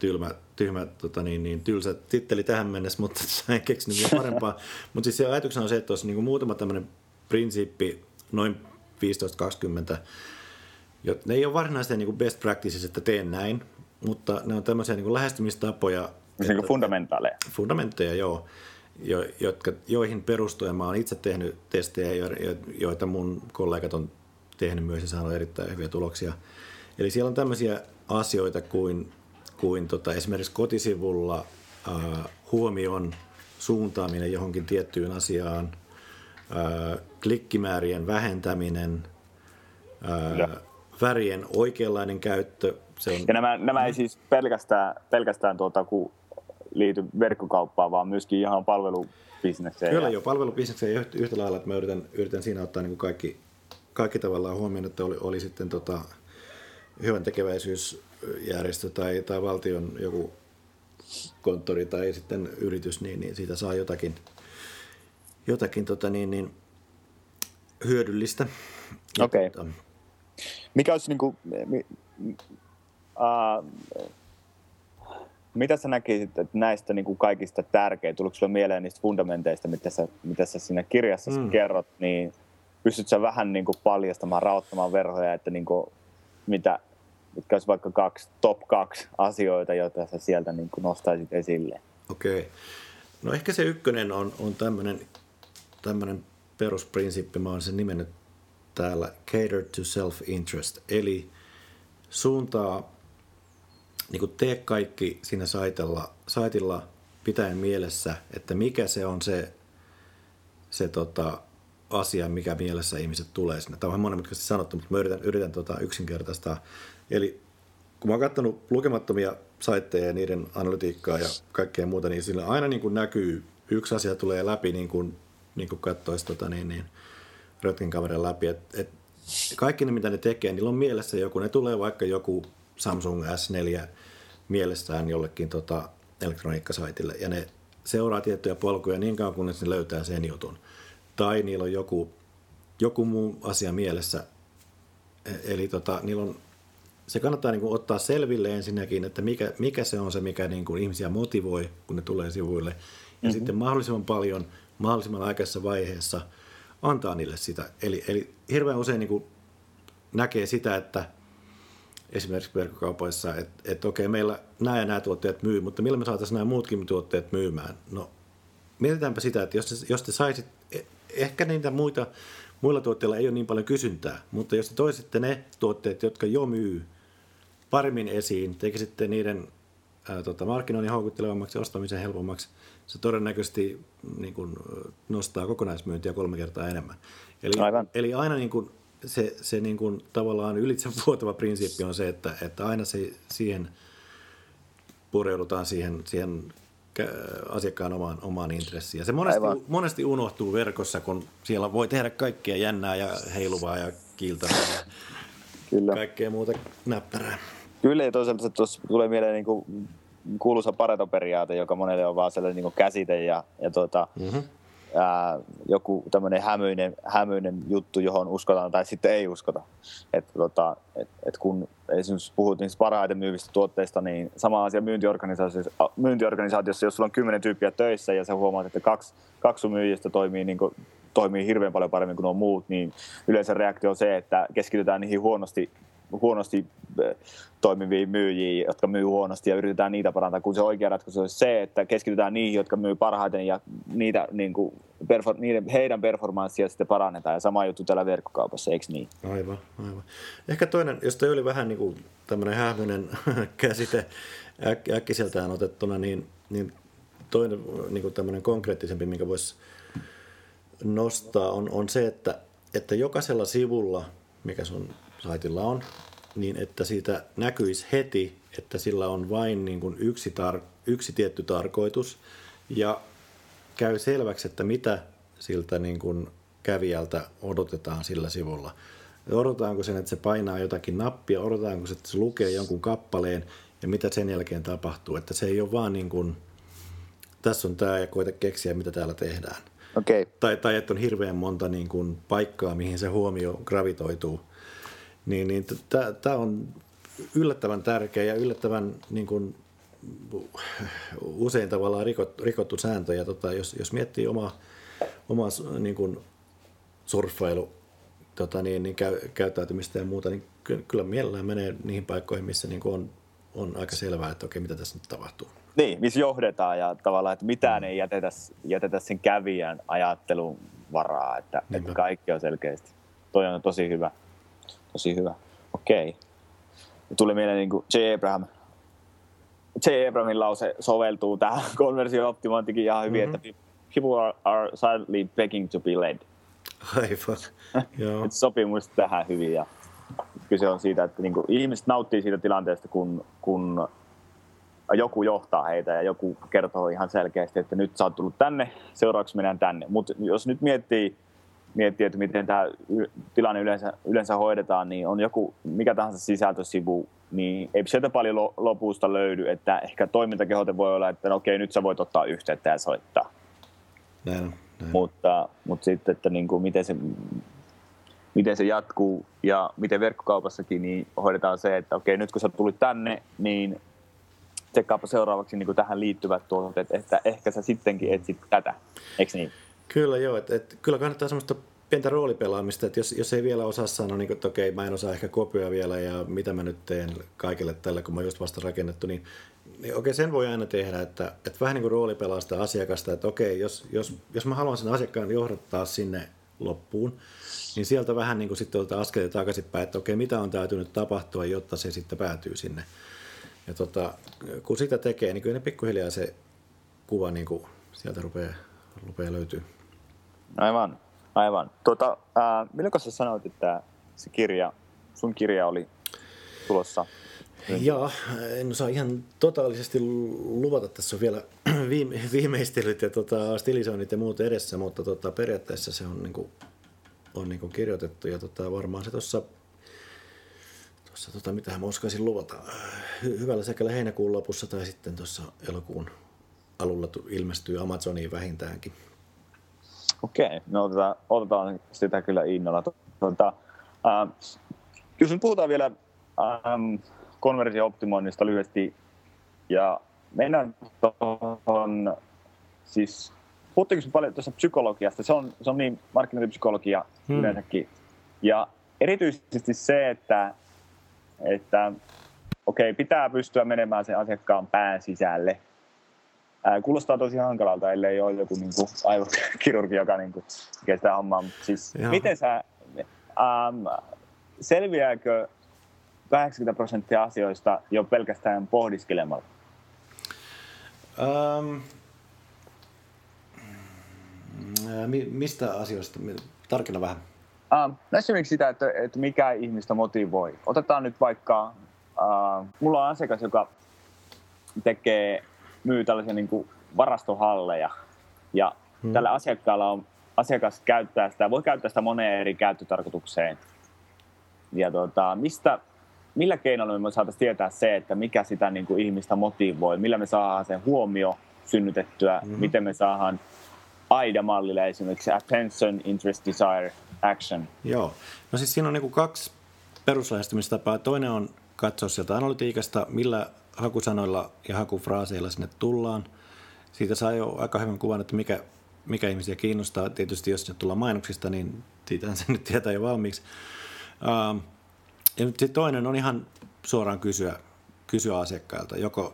Tylsä titteli tähän mennessä, mutta en keksinyt vielä parempaa. Mutta siis se ajatuksena on se, että olisi niin muutama tämmöinen prinsiippi, noin 15-20, ne ei ole varsinaisia niin best practices, että teen näin, mutta ne on tämmöisiä niin lähestymistapoja. Niin fundamentaaleja. Fundamentteja, joo, joihin perustuen mä oon itse tehnyt testejä, joita mun kollegat on tehnyt myös ja saanut erittäin hyviä tuloksia. Eli siellä on tämmöisiä asioita kuin esimerkiksi kotisivulla huomion suuntaaminen johonkin tiettyyn asiaan, klikkimäärien vähentäminen, värien oikeanlainen käyttö. Se on... Ja nämä ei siis pelkästään kun liity verkkokauppaan, vaan myöskin ihan palvelubisnekseen. Kyllä jo, palvelubisnekseen yhtä lailla, että mä yritän siinä ottaa niin kuin kaikki tavallaan huomioon, että oli sitten hyvän tekeväisyysjärjestö tai valtion joku konttori tai sitten yritys, niin siitä saa jotakin hyödyllistä. Okei. Mikä olisi mitä sä näkisit että näistä kaikista tärkein? Tuliko sulle mieleen niistä fundamenteista, mitä sä siinä kirjassa kerrot, niin pystyt sä vähän paljastamaan, raottamaan verhoja, että mitkä olisi vaikka top 2 asioita, joita sä sieltä nostaisit esille? Okei. No ehkä se ykkönen on tämmöinen perusprinsiippi, mä oon sen nimennyt täällä, cater to self-interest, eli suuntaa, tee kaikki siinä saitilla pitäen mielessä, että mikä se on se asia, mikä mielessä ihmiset tulee sinne. Tämä on vähän monimutkaisesti sanottu, mutta mä yritän yksinkertaistaa. Eli kun mä oon katsonut lukemattomia saitteja ja niiden analytiikkaa ja kaikkea muuta, niin sillä aina näkyy, yksi asia tulee läpi, niin kuin katsoisi röntgenkameran läpi. Et kaikki ne, mitä ne tekee, niillä on mielessä joku. Ne tulee vaikka joku Samsung S4 mielessään jollekin elektroniikkasaitille, ja ne seuraa tiettyjä polkuja niin kauan, kunnes ne löytää sen jutun. Tai niillä on joku muu asia mielessä. Eli niillä on, se kannattaa ottaa selville ensinnäkin, että mikä se on se, mikä ihmisiä motivoi, kun ne tulee sivuille. Ja sitten mahdollisimman paljon, mahdollisimman aikaisessa vaiheessa antaa niille sitä. Eli hirveän usein näkee sitä, että esimerkiksi verkkokaupoissa, että okei, meillä nämä ja nämä tuotteet myy, mutta millä me saataisiin nämä muutkin tuotteet myymään? No, mietitäänpä sitä, että jos te saisit, ehkä niitä muilla tuotteilla ei ole niin paljon kysyntää, mutta jos te toisitte ne tuotteet, jotka jo myy paremmin esiin, tekisitte niiden markkinoinnin houkuttelevammaksi ja ostamisen helpommaksi, se todennäköisesti niin kuin, nostaa kokonaismyyntiä 3 kertaa enemmän. Eli aina niin kuin, se niin kuin, tavallaan ylitsevuotava prinsiippi on se, että aina siihen pureudutaan siihen asiakkaan omaan intressiin. Ja se monesti unohtuu verkossa, kun siellä voi tehdä kaikkea jännää ja heiluvaa ja kiiltävää ja kyllä. Kaikkea muuta näppärää. Kyllä, ja toisaalta tuossa tulee mieleen niin kuin kuuluisa Pareto-periaate, joka monelle on vaan sellainen niin kuin käsite ja joku tämmöinen hämyinen juttu, johon uskotaan tai sitten ei uskota. Et kun esimerkiksi puhut niistä parhaiten myyvistä tuotteista, niin sama asia myyntiorganisaatiossa, jos sulla on 10 tyyppiä töissä ja sä huomaat, että kaksi sun myyjistä toimii hirveän paljon paremmin kuin nuo muut, niin yleensä reaktio on se, että keskitytään niihin huonosti toimiviin myyjiin, jotka myy huonosti ja yritetään niitä parantaa, kun se oikea ratkaisu olisi se, että keskitytään niihin, jotka myy parhaiten ja niitä, niin kuin, heidän performanssia sitten parannetaan ja sama juttu täällä verkkokaupassa, eikö niin? Aivan. Ehkä toinen, jos toi oli vähän niin kuin tämmöinen hämyinen käsite äkkiseltään otettuna, niin toinen niin kuin tämmöinen konkreettisempi, minkä voisi nostaa, on se, että jokaisella sivulla, mikä sun saitilla on, niin että siitä näkyisi heti, että sillä on vain niin kuin yksi tietty tarkoitus ja käy selväksi, että mitä siltä niin kuin kävijältä odotetaan sillä sivulla. Odotetaanko sen, että se painaa jotakin nappia, odotetaanko se, että se lukee jonkun kappaleen ja mitä sen jälkeen tapahtuu. Että se ei ole vaan niin kuin, tässä on tämä ja koita keksiä, mitä täällä tehdään. Okay. Tai että on hirveän monta niin kuin paikkaa, mihin se huomio gravitoituu. Niin tämä on yllättävän tärkeä ja yllättävän niin kuin, usein tavallaan rikottu sääntö. Ja jos miettii omaa niin kuin surffailu niin käyttäytymistä ja muuta, niin kyllä mielellään menee niihin paikkoihin, missä niin kuin on aika selvää, että okei, mitä tässä nyt tapahtuu. Niin, missä johdetaan ja tavallaan, että mitään ei jätetä sen kävijän ajattelun varaa, että kaikki on selkeästi. Toi on tosi hyvä. Tosi hyvä. Okei. Tuli mieleen niin kuin J. Abrahamin lause soveltuu tähän konversio-optimointikin ihan hyvin, että people are silently begging to be led. Aivan. Joo. Sopii muista tähän hyvin. Ja kyse on siitä, että niin kuin ihmiset nauttii siitä tilanteesta, kun joku johtaa heitä ja joku kertoo ihan selkeästi, että nyt sä oot tullut tänne, seuraavaksi mennään tänne. Mutta jos nyt miettii, että miten tämä tilanne yleensä hoidetaan, niin on joku mikä tahansa sisältösivu, niin ei sieltä paljon lopusta löydy, että ehkä toimintakehote voi olla, että no okei, nyt sä voit ottaa yhteyttä ja soittaa. Näin. Mutta sitten, että niin kuin miten se jatkuu ja miten verkkokaupassakin niin hoidetaan se, että okei, nyt kun sä tulit tänne, niin tsekkaapa seuraavaksi niin kuin tähän liittyvät tuotteet, että ehkä sä sittenkin etsit tätä, eikö niin? Kyllä joo, että kyllä kannattaa semmoista pientä roolipelaamista, että jos ei vielä osaa sanoa, niin että okei, mä en osaa ehkä kopioida vielä ja mitä mä nyt teen kaikille tällä, kun mä oon just vasta rakennettu, niin okei, sen voi aina tehdä, että vähän niin kuin roolipelaa sitä asiakasta, että okei, jos mä haluan sen asiakkaan johdattaa sinne loppuun, niin sieltä vähän niin kuin sitten otetaan askelia takaisinpäin, että okei, mitä on täytynyt tapahtua, jotta se sitten päätyy sinne. Ja kun sitä tekee, niin kyllä ne pikkuhiljaa se kuva niin kuin sieltä rupeaa löytyy. Aivan. Milloin sä sanoit, että sun kirja oli tulossa? Jaa, en osaa ihan totaalisesti luvata. Tässä on vielä viimeistelyt ja stilisoinnit ja muut edessä, mutta periaatteessa se on, niin kuin kirjoitettu. Ja varmaan se tuossa mitähän mä oskaisin luvata. Hyvällä säkällä heinäkuun lopussa tai sitten tuossa elokuun alulla ilmestyy Amazoniin vähintäänkin. Okei, no otetaan sitä kyllä innolla. Jos nyt puhutaan vielä konversio-optimoinnista lyhyesti ja mennään tuohon, siis puhuttiinko paljon tuossa psykologiasta, se on niin markkinointipsykologia yleensäkin ja erityisesti se, että että okei, pitää pystyä menemään sen asiakkaan pään sisälle. Kuulostaa tosi hankalalta, ellei ole joku niin kuin aivokirurgi, joka niin kuin tekee sitä hommaa. Siis, miten sä, selviääkö 80% asioista jo pelkästään pohdiskelemalla? Mistä asioista? Tarkenna vähän. Esimerkiksi sitä, että mikä ihmistä motivoi. Otetaan nyt vaikka, mulla on asiakas, joka myy tällaisia niin kuin varastohalleja. Ja tällä asiakkaalla asiakas voi käyttää sitä moneen eri käyttötarkoitukseen. Ja millä keinoilla me saataisiin tietää se, että mikä sitä niin kuin ihmistä motivoi, millä me saadaan sen huomio synnytettyä, miten me saadaan AIDA-mallilla esimerkiksi Attention, Interest, Desire, Action. Joo. No siis siinä on niin kuin 2 peruslähestymistapaa. Toinen on katsoa sieltä analytiikasta, millä hakusanoilla ja hakufraaseilla sinne tullaan. Siitä saa jo aika hyvän kuvan, että mikä ihmisiä kiinnostaa. Tietysti jos sinne tullaan mainoksista, niin siitähän se nyt tietää jo valmiiksi. Ja nyt sitten toinen on ihan suoraan kysyä asiakkailta, joko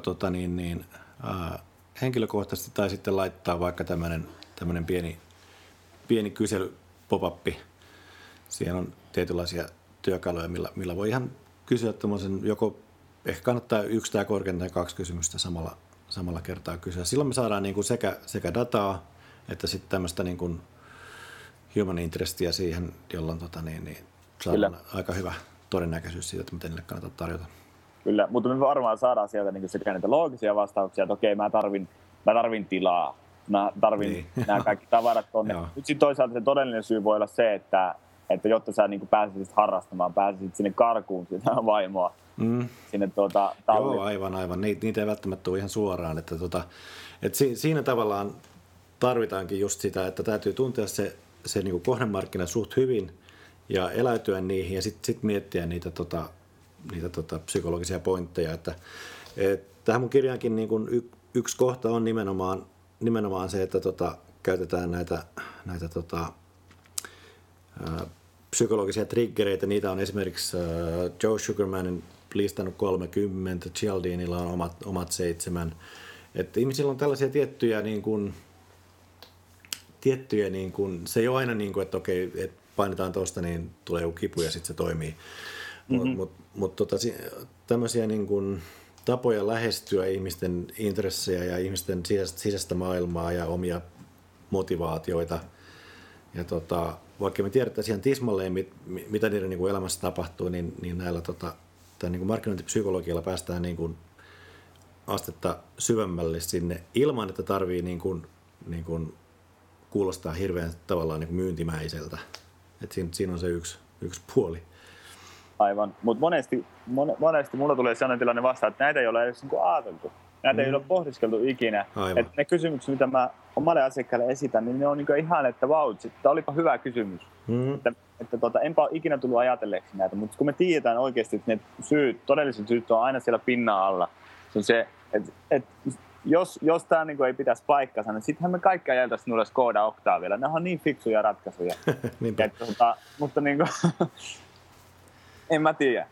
henkilökohtaisesti tai sitten laittaa vaikka tämmöinen pieni kysely pop-appi. Siellä on tietynlaisia työkaluja, millä voi ihan kysyä tämmöisen, joko ehkä kannattaa 1 tai korkeintaan 2 kysymystä samalla kertaa kysyä. Silloin me saadaan niin kuin sekä dataa että sitten tämmöistä niin kuin human interestia siihen, jolloin saadaan aika hyvä todennäköisyys siitä, että miten niille kannattaa tarjota. Kyllä, mutta me varmaan saadaan sieltä niin sekä näitä loogisia vastauksia, että okei, mä tarvin tilaa, mä tarvin nämä kaikki tavarat tonne. Nyt sitten toisaalta se todellinen syy voi olla se, että jotta sä niin pääsisit harrastamaan, pääsisit sinne karkuun sitä vaimoa. Sinne Joo, aivan. Niitä ei välttämättä tule ihan suoraan. Että siinä tavallaan tarvitaankin just sitä, että täytyy tuntea se niin kuin kohdemarkkina suht hyvin ja eläytyä niihin ja sitten miettiä niitä psykologisia pointteja. Että tähän mun kirjaankin niin kuin yksi kohta on nimenomaan se, että käytetään näitä psykologisia triggereitä. Niitä on esimerkiksi Joe Sugarmanin listannut 30, Cialdinilla on omat 7. Että ihmisillä on tällaisia tiettyjä se ei ole aina niin kuin, että okei, että painetaan tuosta, niin tulee joku kipu ja sitten se toimii. Mutta tämmöisiä niin kuin tapoja lähestyä ihmisten intressejä ja ihmisten sisäistä maailmaa ja omia motivaatioita. Ja vaikka me tiedettäisiin ihan tismalleen, mitä niiden niin kuin elämässä tapahtuu, niin näillä tämän niin kuin markkinointipsykologialla päästään niin kuin astetta syvemmälle sinne ilman, että tarvii niin kuin kuulostaa hirveän tavallaan niin kuin myyntimäiseltä. Et siinä on se yksi puoli. Aivan, mutta monesti mulla tulee sellainen tilanne vastaan, että näitä ei ole edes niin ajateltu. Näitä ei ole pohdiskeltu ikinä. Että ne kysymykset, mitä mä omalle asiakkaalle esitän, niin ne on niin ihan, että vau, tämä olipa hyvä kysymys. Enpä ole ikinä tullut ajatelleeksi näitä, mutta kun me tiedetään oikeasti, että ne todelliset syyt on aina siellä pinnan alla. Se on se, että jos tämä niin ei pitäisi paikkansa, niin sittenhän me kaikki ajeltaisiin nuolla Skoda Octavialla. Ne on niin fiksuja ratkaisuja. Mutta niin kuin, en mä tiedä.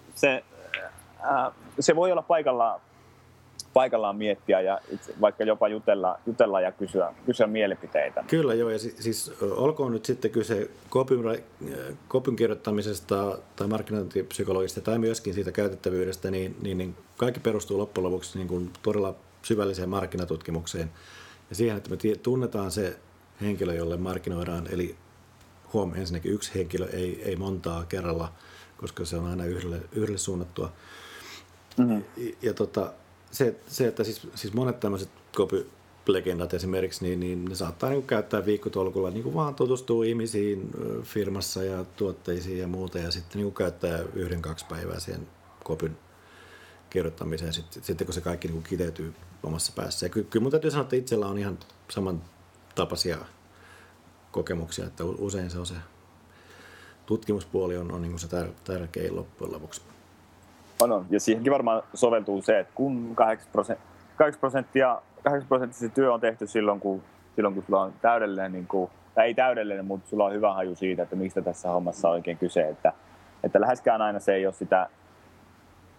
Se voi olla paikallaan miettiä ja vaikka jopa jutella ja kysyä mielipiteitä. Kyllä joo, ja siis olkoon nyt sitten kyse copyn kirjoittamisesta tai markkinointipsykologista tai myöskin siitä käytettävyydestä, niin kaikki perustuu loppujen lopuksi niin kuin todella syvälliseen markkinatutkimukseen ja siihen, että me tunnetaan se henkilö, jolle markkinoidaan, eli ensinnäkin yksi henkilö, ei montaa kerralla, koska se on aina yhdelle suunnattua. Ja se, että siis monet tämmöiset copy-legendat esimerkiksi, niin ne saattaa niin kuin käyttää viikkotolkulla niin kuin vaan tutustuu ihmisiin firmassa ja tuotteisiin ja muuta, ja sitten niin kuin käyttää 1-2 päivää siihen copyn kirjoittamiseen, sitten kun se kaikki niin kuin kiteytyy omassa päässä. Ja kyllä mun täytyy sanoa, että itsellä on ihan samantapaisia kokemuksia, että usein se on se tutkimuspuoli on niin kuin se tärkein loppujen lopuksi. On. Ja siihenkin varmaan soveltuu se, että kun 8% se työ on tehty silloin, kun sulla on täydellinen, tai ei täydellinen, mutta sulla on hyvä haju siitä, että mistä tässä hommassa on oikein kyse. Että läheskään aina se ei ole sitä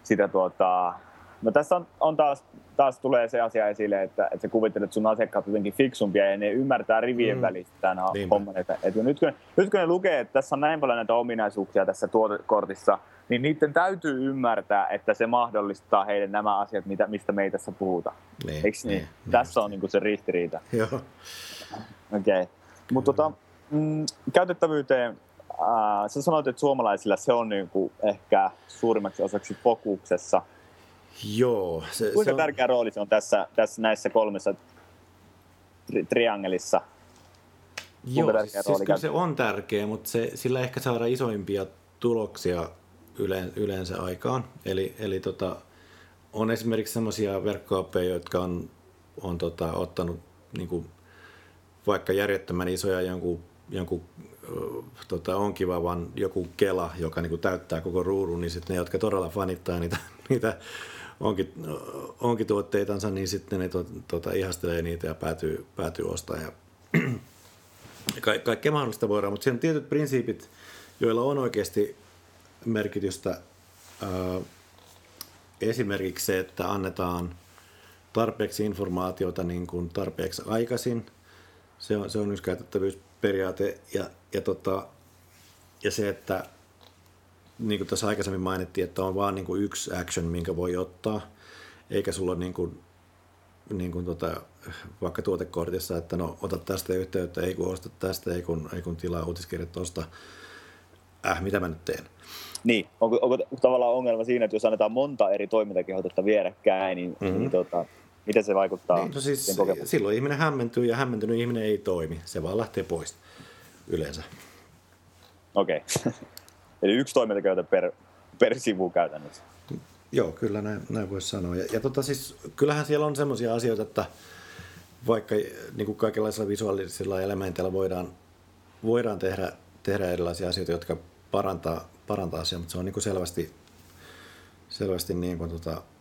No tässä on taas tulee se asia esille, että sä kuvittelet sun asiakkaat jotenkin fiksumpia ja ne ymmärtää rivien välistä tämän homman. Että nyt kun ne lukee, että tässä on näin paljon näitä ominaisuuksia tässä tuotekortissa, niin niiden täytyy ymmärtää, että se mahdollistaa heille nämä asiat, mistä me ei tässä puhuta. Eikö niin? Tässä on niinku se ristiriita. Joo. Okei. Mutta käytettävyyteen, sä sanoit, että suomalaisilla se on niinku ehkä suurimmaksi osaksi fokuksessa. Joo. Kuinka tärkeä rooli se on tässä näissä kolmessa triangelissa? Joo, siis kyllä se on tärkeä, mutta sillä ehkä saadaan isoimpia tuloksia yleensä aikaan. Eli on esimerkiksi sellaisia verkkoappeja, jotka on ottanut niin kuin, vaikka järjettömän isoja jonkun on kiva vaan joku kela, joka niin kuin täyttää koko ruudun, niin sitten ne, jotka todella fanittaa niitä onkituotteitansa, niin sitten ne ihastelee niitä ja päätyy ostamaan. Ja kaikkea mahdollista voidaan, mutta siinä on tietyt prinsiipit, joilla on oikeasti merkitystä. Esimerkiksi se, että annetaan tarpeeksi informaatiota niin kuin tarpeeksi aikaisin. Se on yksi käytettävyysperiaate. Ja se, että niin kuin tässä aikaisemmin mainittiin, että on vaan niin kuin yksi action, minkä voi ottaa, eikä sulla ole vaikka tuotekortissa, että no ota tästä yhteyttä, ei kun osta tästä, ei kun tilaa uutiskirjat tuosta. Mitä mä nyt teen? Niin, onko tavallaan ongelma siinä, että jos annetaan monta eri toimintakehotetta vierekkäin, niin miten se vaikuttaa? Niin, no siis, silloin ihminen hämmentyy ja hämmentynyt ihminen ei toimi. Se vaan lähtee pois yleensä. Okei. Eli yksi toimintakehote per sivu käytännössä. Joo, kyllä näin voisi sanoa. Ja siis, kyllähän siellä on semmoisia asioita, että vaikka niin kuin kaikenlaisilla visuaalisilla elementeillä voidaan tehdä erilaisia asioita, jotka parantaa asiaa, mutta se on niin kuin selvästi niin kuin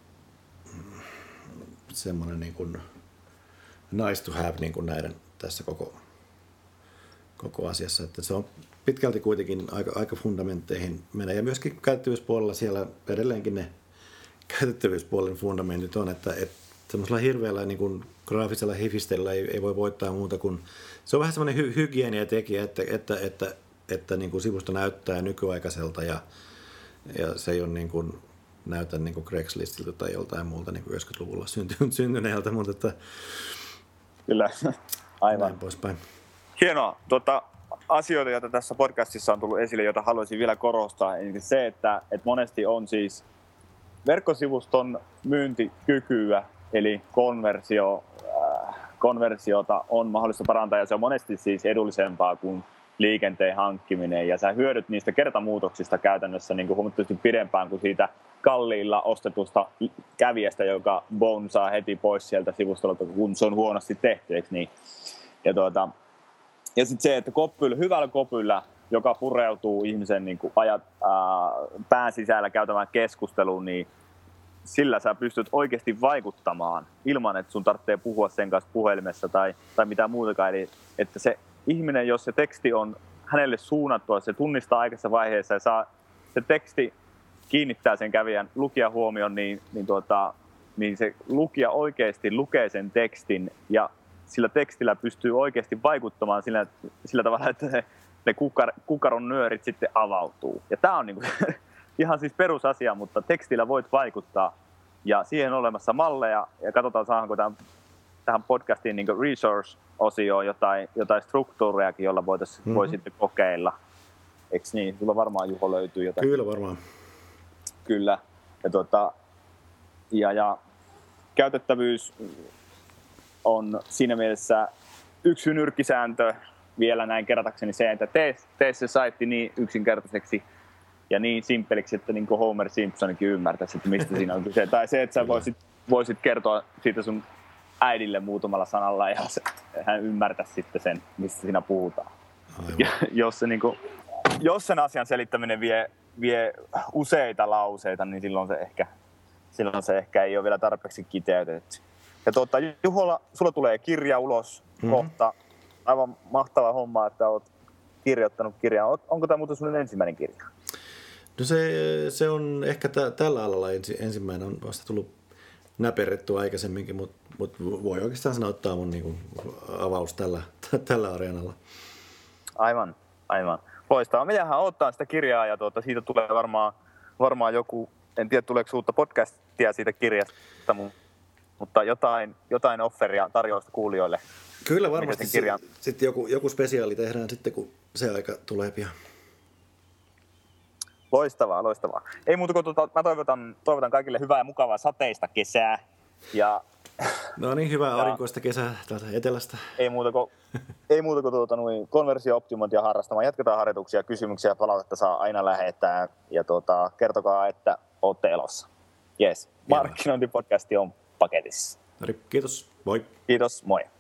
semmoinen niin kuin nice to have niin kuin näiden tässä koko asiassa, että se on pitkälti kuitenkin aika fundamentteihin menee. Ja myöskin käytettävyyspuolella siellä edelleenkin ne käytettävyyspuolen fundamentit on, että semmoisella hirveällä niin kuin graafisella hifistellä ei voi voittaa muuta kuin, se on vähän semmoinen hygieniatekijä, että niin kuin sivusto näyttää nykyaikaiselta ja se ei ole niin kuin, näytä niin kuin Craigslistiltä tai joltain muulta niin kuin 90-luvulla syntyneeltä, mutta että kyllä, aivan. Näin poispäin. Hienoa. Asioita, joita tässä podcastissa on tullut esille, joita haluaisin vielä korostaa, eli se, että monesti on siis verkkosivuston myyntikykyä, eli konversiota on mahdollista parantaa, ja se on monesti siis edullisempaa kuin liikenteen hankkiminen, ja sä hyödyt niistä kertamuutoksista käytännössä niin kuin huomattavasti pidempään kuin siitä kalliilla ostetusta kävijästä, joka bonsaa heti pois sieltä sivustolta, kun se on huonosti tehty, eikö niin? Ja sitten se, että hyvällä kopyllä, joka pureutuu ihmisen niin kuin pään sisällä käytämään keskusteluun, niin sillä sä pystyt oikeasti vaikuttamaan ilman, että sun tarvitsee puhua sen kanssa puhelimessa tai mitään muutakaan. Eli että se ihminen, jos se teksti on hänelle suunnattua, se tunnistaa aikaisessa vaiheessa ja se teksti kiinnittää sen kävijän lukijan huomioon, niin se lukija oikeasti lukee sen tekstin ja sillä tekstillä pystyy oikeasti vaikuttamaan sillä tavalla, että ne kukkaron nyörit sitten avautuu. Ja tämä on niinku ihan siis perusasia, mutta tekstillä voit vaikuttaa. Ja siihen on olemassa malleja, ja katsotaan saadaanko tähän podcastiin niin resource-osioon jotain struktuurejakin, jolla voi sitten kokeilla. Eikö niin? Sulla varmaan, Juho, löytyy jotain. Kyllä varmaan. Kyllä. Ja käytettävyys on siinä mielessä yksi nyrkkisääntö vielä näin kertakseni se, että tee se saitti niin yksinkertaiseksi ja niin simppeliksi, että niin kuin Homer Simpsonikin ymmärtäisi, että mistä siinä on kyse. Tai se, että sä voisit kertoa siitä sun äidille muutamalla sanalla ja hän ymmärtäisi sitten sen, mistä siinä puhutaan. Ja jos sen asian selittäminen vie useita lauseita, niin silloin se ehkä ei ole vielä tarpeeksi kiteytetty. Ja Juhola, sulla tulee kirja ulos kohta. Aivan mahtava homma, että olet kirjoittanut kirjaa. Onko tämä muuten sun ensimmäinen kirja? No se on ehkä tällä alalla ensimmäinen, on vasta tullut näperrettyä aikaisemminkin, mutta voi oikeastaan sanoa, että tämä on mun niin avaus tällä areenalla. Aivan. Loistavaa. Meidänhän odottaa sitä kirjaa ja siitä tulee varmaan joku, en tiedä tuleeko uutta podcastia siitä kirjasta, mutta jotain offeria tarjousta kuulijoille. Kyllä varmasti sitten joku spesiaali tehdään sitten, kun se aika tulee pian. Loistavaa. Ei muuta kuin mä toivotan kaikille hyvää ja mukavaa sateista kesää. Ja, no niin, hyvää aurinkoista kesää täältä etelästä. Ei muuta kuin konversio-optimointia harrastamaan. Jatketaan harjoituksia, kysymyksiä ja palautetta saa aina lähettää. Ja kertokaa, että olette elossa. Yes. Markkinointipodcasti on paketissa. Kiitos, moi. Kiitos, moi.